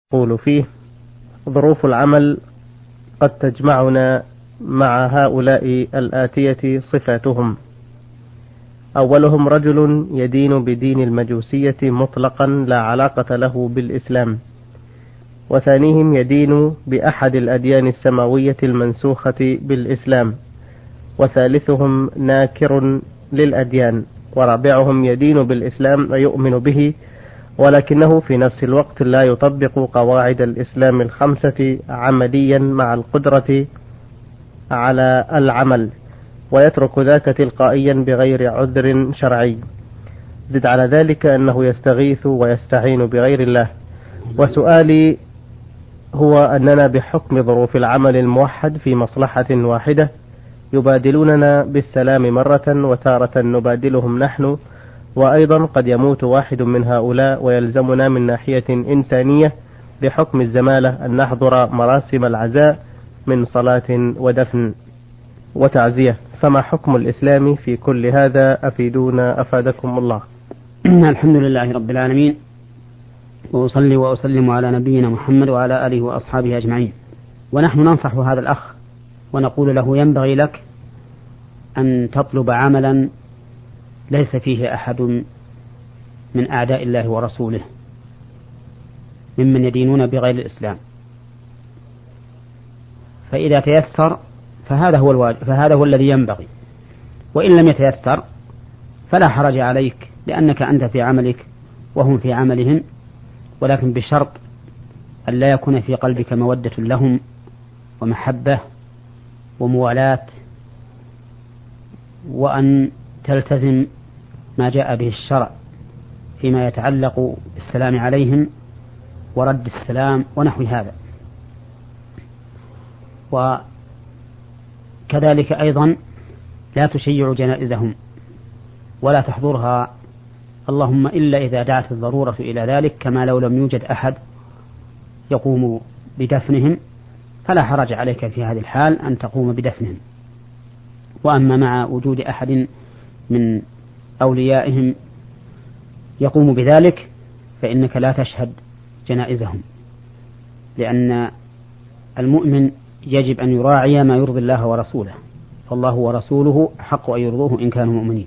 يقول فيه: ظروف العمل قد تجمعنا مع هؤلاء الآتية صفاتهم: أولهم رجل يدين بدين المجوسية مطلقا لا علاقة له بالإسلام، وثانيهم يدين بأحد الأديان السماوية المنسوخة بالإسلام، وثالثهم ناكر للأديان، ورابعهم يدين بالإسلام ويؤمن به ولكنه في نفس الوقت لا يطبق قواعد الإسلام الخمسة عمليا مع القدرة على العمل، ويترك ذاك تلقائيا بغير عذر شرعي. زد على ذلك أنه يستغيث ويستعين بغير الله. وسؤالي هو أننا بحكم ظروف العمل الموحد في مصلحة واحدة يبادلوننا بالسلام مرة، وتارة نبادلهم نحن، وأيضا قد يموت واحد من هؤلاء ويلزمنا من ناحية إنسانية بحكم الزمالة أن نحضر مراسم العزاء من صلاة ودفن وتعزية، فما حكم الإسلام في كل هذا؟ أفيدونا أفادكم الله. الحمد لله رب العالمين، وأصلي وأسلم على نبينا محمد وعلى آله وأصحابه أجمعين. ونحن ننصح هذا الأخ ونقول له: ينبغي لك أن تطلب عملا ليس فيه أحد من أعداء الله ورسوله ممن يدينون بغير الإسلام، فإذا تيسر فهذا هو الواجب، فهذا هو الذي ينبغي. وإن لم يتيسر فلا حرج عليك، لأنك أنت في عملك وهم في عملهم، ولكن بشرط أن لا يكون في قلبك مودة لهم ومحبة وموالاة، وأن تلتزم ما جاء به الشرع فيما يتعلق بالسلام عليهم ورد السلام ونحو هذا. وكذلك أيضا لا تشيع جنائزهم ولا تحضرها، اللهم إلا إذا دعت الضرورة إلى ذلك، كما لو لم يوجد أحد يقوم بدفنهم فلا حرج عليك في هذه الحال أن تقوم بدفنهم. وأما مع وجود أحد من أوليائهم يقوم بذلك فإنك لا تشهد جنائزهم، لأن المؤمن يجب أن يراعي ما يرضي الله ورسوله، فالله ورسوله حق أن يرضوه إن كانوا مؤمنين.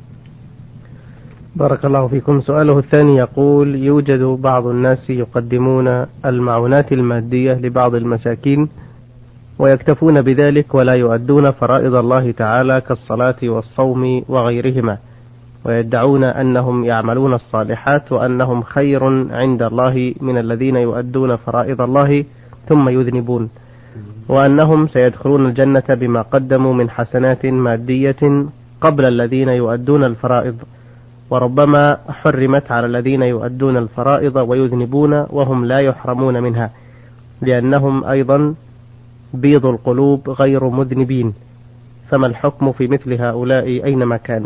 بارك الله فيكم. سؤاله الثاني يقول: يوجد بعض الناس يقدمون المعونات المادية لبعض المساكين ويكتفون بذلك ولا يؤدون فرائض الله تعالى كالصلاة والصوم وغيرهما، ويدعون أنهم يعملون الصالحات وأنهم خير عند الله من الذين يؤدون فرائض الله ثم يذنبون، وأنهم سيدخلون الجنة بما قدموا من حسنات مادية قبل الذين يؤدون الفرائض، وربما حرمت على الذين يؤدون الفرائض ويذنبون وهم لا يحرمون منها، لأنهم أيضا بيض القلوب غير مذنبين، فما الحكم في مثل هؤلاء أينما كانوا؟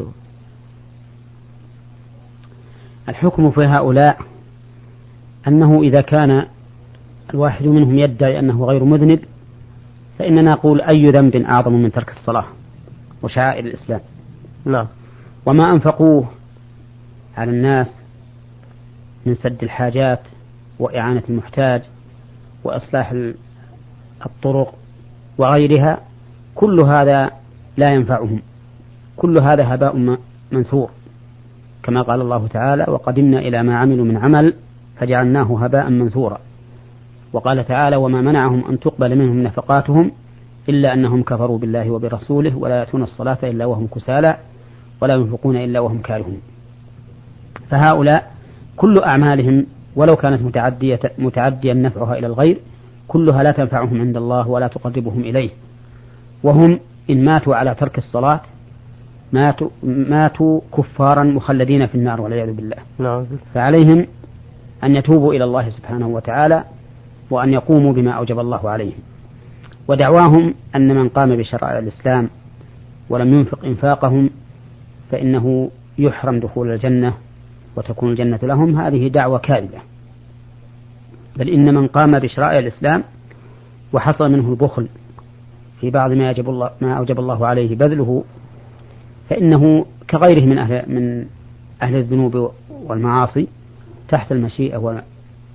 الحكم في هؤلاء أنه إذا كان الواحد منهم يدعي أنه غير مذنب فإننا نقول: أي ذنب أعظم من ترك الصلاة وشعائر الإسلام؟ نعم. وما أنفقوه على الناس من سد الحاجات وإعانة المحتاج وإصلاح الطرق وغيرها، كل هذا لا ينفعهم، كل هذا هباء منثور، كما قال الله تعالى: وقدمنا إلى ما عملوا من عمل فجعلناه هباء منثورا. وقال تعالى: وما منعهم أن تقبل منهم نفقاتهم إلا أنهم كفروا بالله وبرسوله ولا يأتون الصلاة إلا وهم كسالى ولا ينفقون إلا وهم كارهون. فهؤلاء كل أعمالهم ولو كانت متعديا نفعها إلى الغير كلها لا تنفعهم عند الله ولا تقربهم إليه، وهم إن ماتوا على ترك الصلاة ماتوا كفارا مخلدين في النار والعياذ بالله. فعليهم أن يتوبوا إلى الله سبحانه وتعالى وأن يقوموا بما أوجب الله عليهم. ودعواهم أن من قام بشرائع الإسلام ولم ينفق إنفاقهم فإنه يحرم دخول الجنة وتكون الجنة لهم، هذه دعوة كاذبة. بل إن من قام بشرائع الإسلام وحصل منه البخل في بعض ما أوجب الله عليه بذله فإنه كغيره من أهل الذنوب والمعاصي تحت المشيئة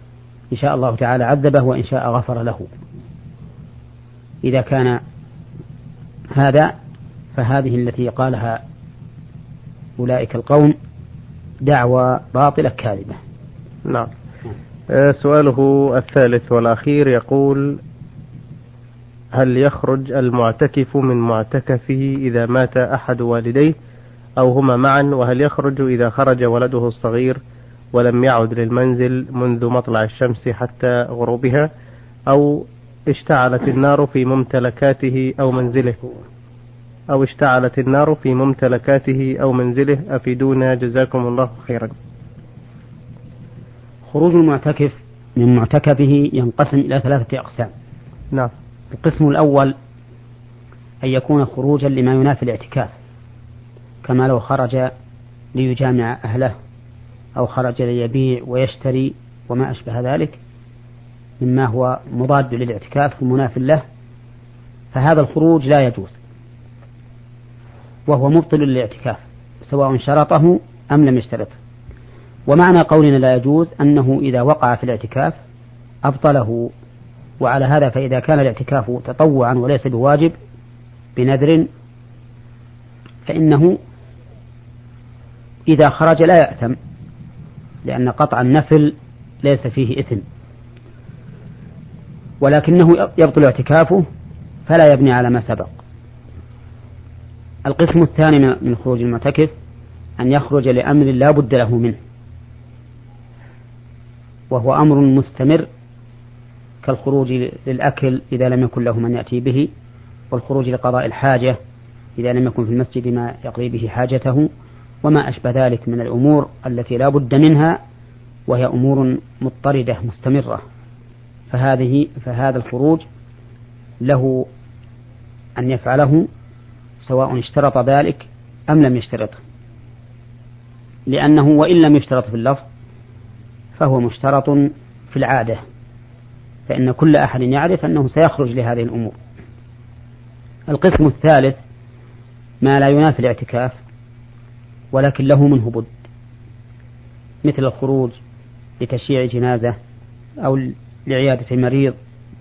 إن شاء الله تعالى عذبه وإن شاء غفر له. إذا كان هذا فهذه التي قالها أولئك القوم دعوى باطلة كاذبة. نعم. سؤاله الثالث والأخير يقول: هل يخرج المعتكف من معتكفه إذا مات أحد والديه أو هما معا؟ وهل يخرج إذا خرج ولده الصغير ولم يعد للمنزل منذ مطلع الشمس حتى غروبها، أو اشتعلت النار في ممتلكاته أو منزله أفيدونا جزاكم الله خيرا. خروج المعتكف من معتكفه ينقسم إلى 3 أقسام. نعم. القسم الأول أن يكون خروجا لما ينافي الاعتكاف، كما لو خرج ليجامع أهله أو خرج ليبيع ويشتري وما أشبه ذلك مما هو مضاد للاعتكاف ومناف له، فهذا الخروج لا يجوز وهو مبطل للاعتكاف سواء شرطه أم لم يشترطه. ومعنى قولنا لا يجوز أنه إذا وقع في الاعتكاف أبطله. وعلى هذا فإذا كان الاعتكاف تطوعا وليس بواجب بنذر فإنه إذا خرج لا يأثم، لأن قطع النفل ليس فيه إثم، ولكنه يبطل اعتكافه فلا يبني على ما سبق. القسم الثاني من خروج المعتكف أن يخرج لأمر لا بد له منه، وهو أمر مستمر كالخروج للأكل إذا لم يكن له من يأتي به، والخروج لقضاء الحاجة إذا لم يكن في المسجد ما يقضي به حاجته، وما أشبه ذلك من الأمور التي لا بد منها وهي أمور مضطردة مستمرة. فهذا الخروج له أن يفعله سواء اشترط ذلك أم لم يشترطه، لأنه وإن لم يشترط في اللفظ فهو مشترط في العادة، فإن كل أحد يعرف أنه سيخرج لهذه الأمور. القسم الثالث ما لا ينافي الاعتكاف ولكن له منه بد، مثل الخروج لتشييع جنازة أو لعيادة مريض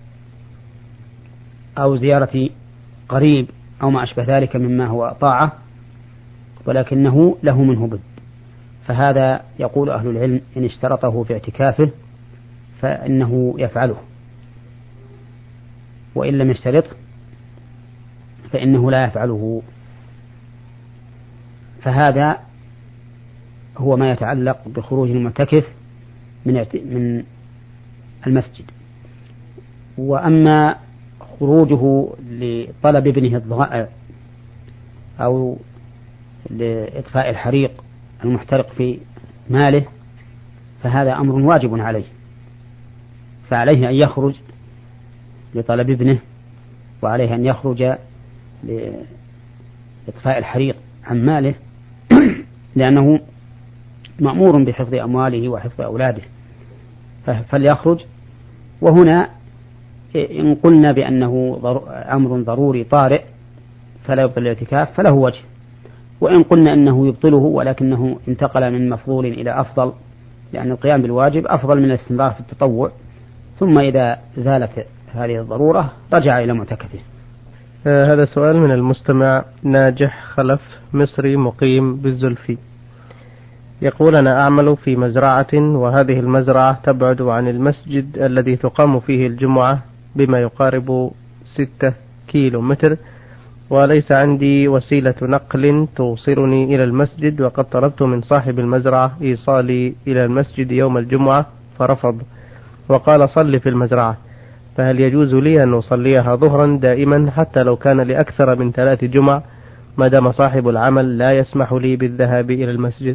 أو زيارة قريب أو ما أشبه ذلك مما هو طاعة، ولكنه له منه بد، فهذا يقول أهل العلم إن اشترطه في اعتكافه فإنه يفعله، وإن لم يشترط فإنه لا يفعله. فهذا هو ما يتعلق بخروج المعتكف من المسجد. وأما خروجه لطلب ابنه الضائع أو لإطفاء الحريق المحترق في ماله فهذا أمر واجب عليه، فعليه أن يخرج لطلب ابنه، وعليه أن يخرج لإطفاء الحريق عن ماله لأنه مأمور بحفظ أمواله وحفظ أولاده، فليخرج. وهنا إن قلنا بأنه أمر ضروري طارئ فلا يبطل الاعتكاف فله وجه، وإن قلنا أنه يبطله ولكنه انتقل من مفضول إلى أفضل، لأن القيام بالواجب أفضل من الاستمرار في التطوع، ثم إذا زالت هذه الضرورة رجع إلى معتكفه. هذا سؤال من المستمع ناجح خلف مصري مقيم بالزلفي، يقول: أنا أعمل في مزرعة، وهذه المزرعة تبعد عن المسجد الذي تقام فيه الجمعة بما يقارب 6 كيلومتر، وليس عندي وسيلة نقل توصلني إلى المسجد، وقد طلبت من صاحب المزرعة إيصالي إلى المسجد يوم الجمعة فرفض وقال صل في المزرعة، فهل يجوز لي أن أصليها ظهرا دائما حتى لو كان لأكثر من 3 جمع ما دام صاحب العمل لا يسمح لي بالذهاب إلى المسجد؟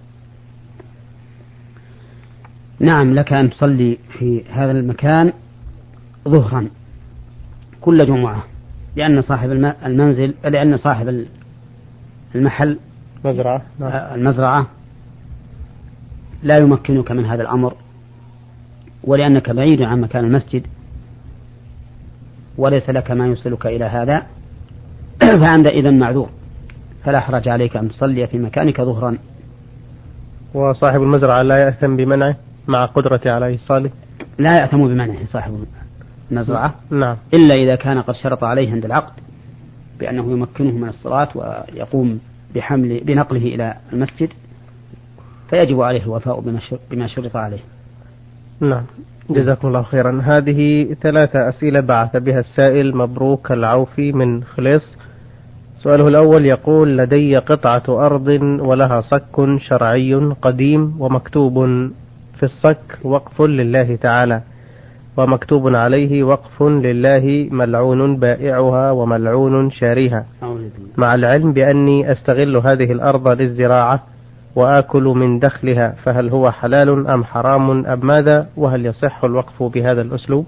نعم، لك أن تصلي في هذا المكان ظهرا كل جمعة، لأن صاحب المنزل لأن صاحب المحل المزرعة لا يمكنك من هذا الأمر، ولأنك بعيد عن مكان المسجد وليس لك ما يوصلك إلى هذا، فأنت إذن معذور، فلا حرج عليك أن تصلي في مكانك ظهرا. وصاحب المزرعة لا يأثم بمنعه مع قدرته على إيصاله؟ لا يأثم بمنعه صاحب المزرعة نعم. إلا إذا كان قد شرط عليه عند العقد بأنه يمكنه من الصلاة ويقوم بنقله إلى المسجد، فيجب عليه الوفاء بما شرط عليه. نعم، جزاكم الله خيرا. هذه 3 أسئلة بعث بها السائل مبروك العوفي من خليص. سؤاله الأول يقول: لدي قطعة أرض ولها صك شرعي قديم، ومكتوب في الصك وقف لله تعالى، ومكتوب عليه وقف لله ملعون بائعها وملعون شاريها، مع العلم بأني أستغل هذه الأرض للزراعة وآكل من دخلها، فهل هو حلال أم حرام أم ماذا؟ وهل يصح الوقف بهذا الأسلوب؟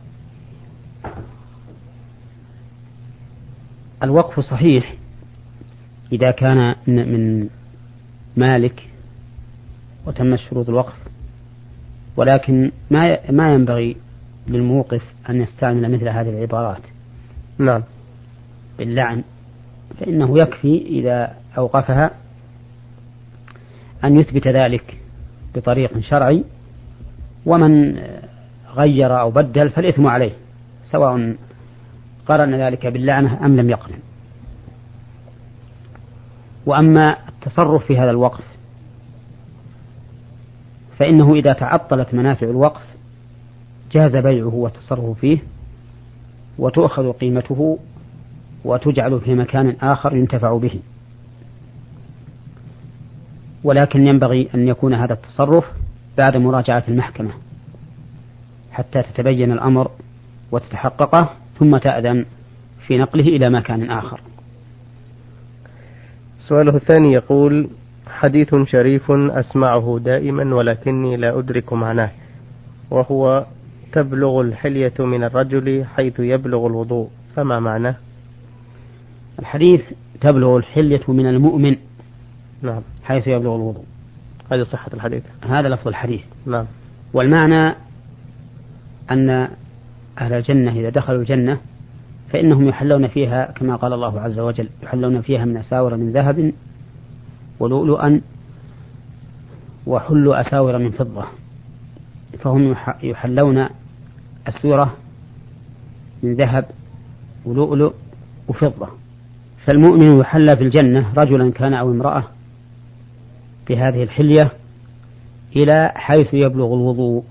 الوقف صحيح إذا كان من مالك وتم شروط الوقف، ولكن ما ينبغي للموقف أن يستعمل مثل هذه العبارات. نعم. باللعن، فإنه يكفي إذا أوقفها أن يثبت ذلك بطريق شرعي، ومن غير أو بدل فالإثم عليه، سواء قرن ذلك باللعنة أم لم يقرن. وأما التصرف في هذا الوقف فإنه إذا تعطلت منافع الوقف جاز بيعه والتصرف فيه، وتؤخذ قيمته وتجعل في مكان آخر ينتفع به، ولكن ينبغي أن يكون هذا التصرف بعد مراجعة المحكمة حتى تتبين الأمر وتتحققه، ثم تأذن في نقله إلى مكان آخر. سؤاله الثاني يقول: حديث شريف أسمعه دائما ولكني لا أدرك معناه، وهو: تبلغ الحلية من الرجل حيث يبلغ الوضوء، فما معناه؟ الحديث تبلغ الحلية من المؤمن، نعم، حيث يبلغ الوضوء، هذه صحة الحديث، هذا لفظ الحديث. نعم. والمعنى أن أهل الجنة إذا دخلوا الجنة فإنهم يحلون فيها كما قال الله عز وجل: يحلون فيها من أساور من ذهب ولؤلؤا وحلوا أساور من فضة، فهم يحلون أسورة من ذهب ولؤلؤ وفضة. فالمؤمن يحلى في الجنة رجلا كان أو امرأة بهذه الحلية إلى حيث يبلغ الوضوء،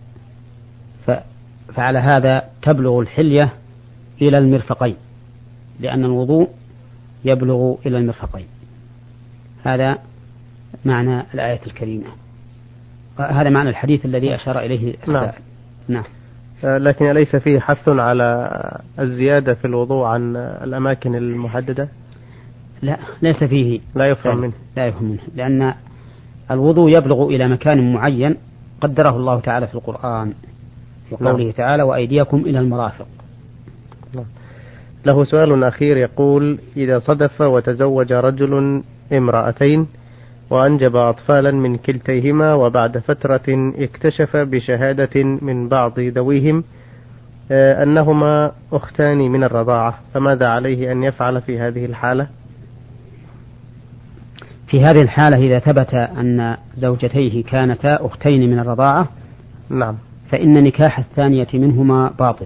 فعلى هذا تبلغ الحلية إلى المرفقين، لأن الوضوء يبلغ إلى المرفقين. هذا معنى الآية الكريمة، هذا معنى الحديث الذي أشار إليه السائل. نعم. لكن أليس فيه حث على الزيادة في الوضوء عن الأماكن المحددة؟ لا، ليس فيه، لا يفهم منه. لا يفهم منه، لأن الوضوء يبلغ إلى مكان معين قدره الله تعالى في القرآن في قوله تعالى: وأيديكم إلى المرافق. له سؤال أخير يقول: إذا صدف وتزوج رجل امرأتين وأنجب أطفالا من كلتيهما، وبعد فترة اكتشف بشهادة من بعض ذويهم أنهما أختان من الرضاعة، فماذا عليه أن يفعل في هذه الحالة؟ في هذه الحالة إذا ثبت أن زوجتيه كانتا أختين من الرضاعة، نعم، فإن نكاح الثانية منهما باطل،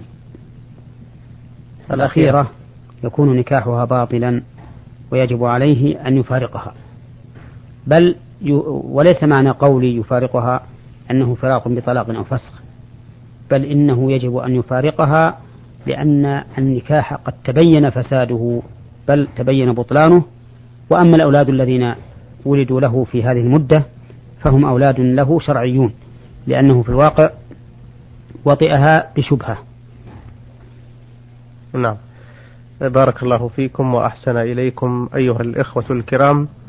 الأخيرة يكون نكاحها باطلا ويجب عليه أن يفارقها. بل وليس معنى قولي يفارقها أنه فراق بطلاق أو فسخ، بل إنه يجب أن يفارقها، لأن النكاح قد تبين فساده بل تبين بطلانه. وأما الأولاد الذين ولدوا له في هذه المدة فهم أولاد له شرعيون، لأنه في الواقع وطئها بشبهة. نعم، بارك الله فيكم وأحسن إليكم أيها الإخوة الكرام.